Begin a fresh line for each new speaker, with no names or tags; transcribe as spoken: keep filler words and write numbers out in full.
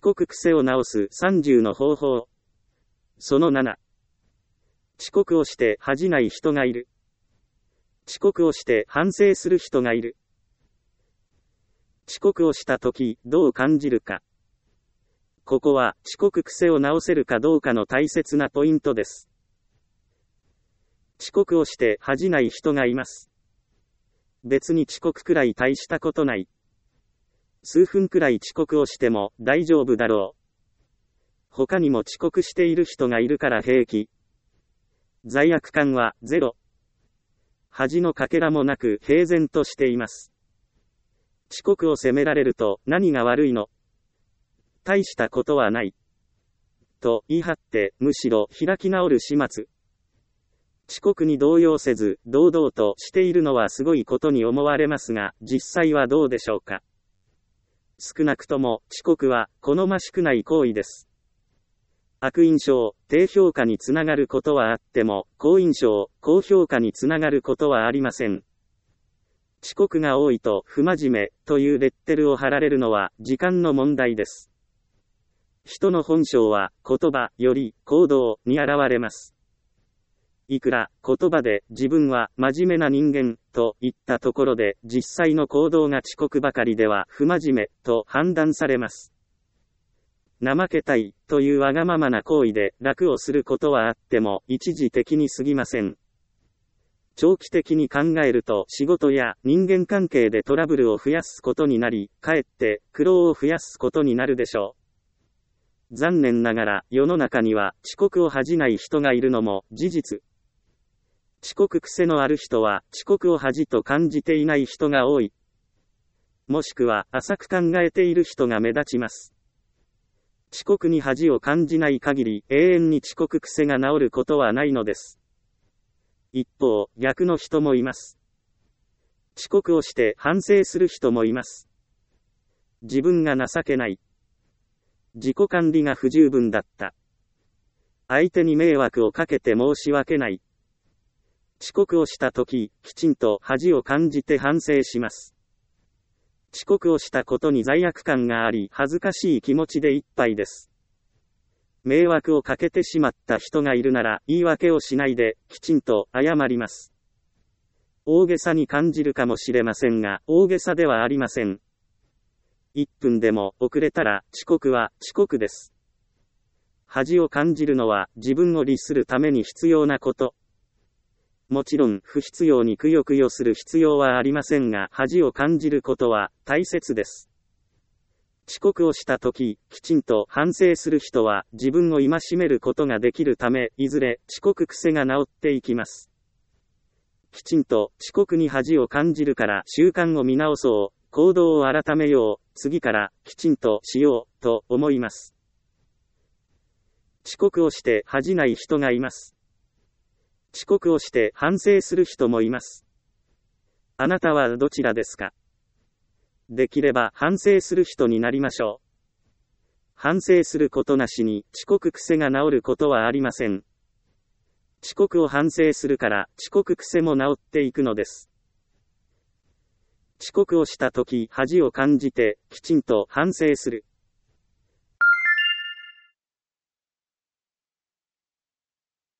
刻癖を直すさんじゅうの方法。そのなな。遅刻をして恥じない人がいる。遅刻をして反省する人がいる。遅刻をしたとき、どう感じるか。ここは遅刻癖を直せるかどうかの大切なポイントです。遅刻をして恥じない人がいます。別に遅刻くらい大したことない。数分くらい遅刻をしても大丈夫だろう。他にも遅刻している人がいるから平気。罪悪感はゼロ。恥のかけらもなく平然としています。遅刻を責められると何が悪いの？大したことはない。と言い張ってむしろ開き直る始末。遅刻に動揺せず堂々としているのはすごいことに思われますが、実際はどうでしょうか。少なくとも遅刻は好ましくない行為です。悪印象、低評価につながることはあっても、好印象、高評価につながることはありません。遅刻が多いと不真面目というレッテルを貼られるのは時間の問題です。人の本性は言葉より行動に現れます。いくら言葉で自分は真面目な人間と言ったところで実際の行動が遅刻ばかりでは不真面目と判断されます。怠けたいというわがままな行為で楽をすることはあっても一時的に過ぎません。長期的に考えると仕事や人間関係でトラブルを増やすことになり、かえって苦労を増やすことになるでしょう。残念ながら世の中には遅刻を恥じない人がいるのも事実。遅刻癖のある人は遅刻を恥と感じていない人が多い。もしくは浅く考えている人が目立ちます。遅刻に恥を感じない限り永遠に遅刻癖が治ることはないのです。一方、逆の人もいます。遅刻をして反省する人もいます。自分が情けない。自己管理が不十分だった。相手に迷惑をかけて申し訳ない。遅刻をしたとき、きちんと恥を感じて反省します。遅刻をしたことに罪悪感があり、恥ずかしい気持ちでいっぱいです。迷惑をかけてしまった人がいるなら、言い訳をしないで、きちんと謝ります。大げさに感じるかもしれませんが、大げさではありません。いっぷんでも遅れたら、遅刻は遅刻です。恥を感じるのは、自分を律するために必要なこと。もちろん不必要にくよくよする必要はありませんが、恥を感じることは大切です。遅刻をしたとき、きちんと反省する人は自分を戒めることができるため、いずれ遅刻癖が治っていきます。きちんと遅刻に恥を感じるから習慣を見直そう、行動を改めよう、次からきちんとしようと思います。遅刻をして恥じない人がいます。遅刻をして反省する人もいます。あなたはどちらですか？できれば反省する人になりましょう。反省することなしに遅刻癖が治ることはありません。遅刻を反省するから遅刻癖も治っていくのです。遅刻をしたとき恥を感じてきちんと反省する。